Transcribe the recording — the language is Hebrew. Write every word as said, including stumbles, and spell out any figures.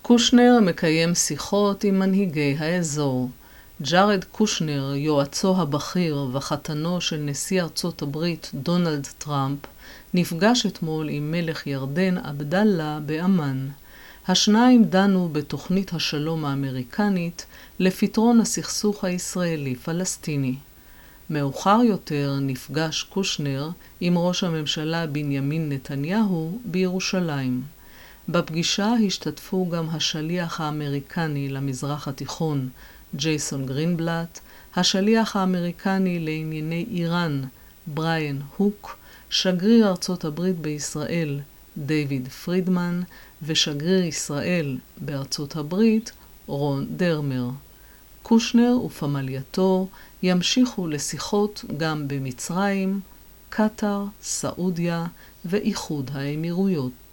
קושנר מקיים שיחות עם מנהיגי האזור. ג'ארד קושנר, יועצו הבכיר וחתנו של נשיא ארצות הברית דונלד טראמפ, נפגש אתמול עם מלך ירדן עבדאללה באמן. השניים דנו בתוכנית השלום האמריקנית לפתרון הסכסוך הישראלי-פלסטיני. מאוחר יותר נפגש קושנר עם ראש הממשלה בנימין נתניהו בירושלים. בפגישה השתתפו גם השליח האמריקני למזרח התיכון, ג'ייסון גרינבלט, השליח האמריקני לענייני איראן, בריאן הוק, שגריר ארצות הברית בישראל, דיוויד פרידמן, ושגריר ישראל בארצות הברית, רון דרמר. קושנר ופמלייתו ימשיכו לשיחות גם במצרים, קטר, סעודיה ואיחוד האמירויות.